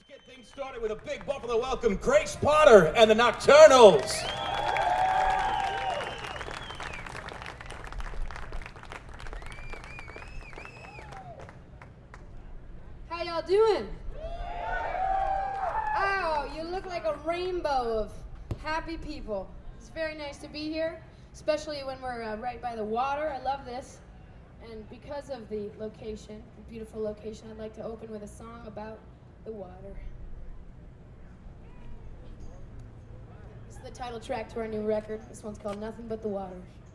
Get things started with a big Buffalo welcome, Grace Potter and the Nocturnals. How y'all doing? Oh, you look like a rainbow of happy people. It's very nice to be here, especially when we're right by the water. I love this. And because of the location, the beautiful location, I'd like to open with a song about the water. This is the title track to our new record. This one's called Nothing But the Water.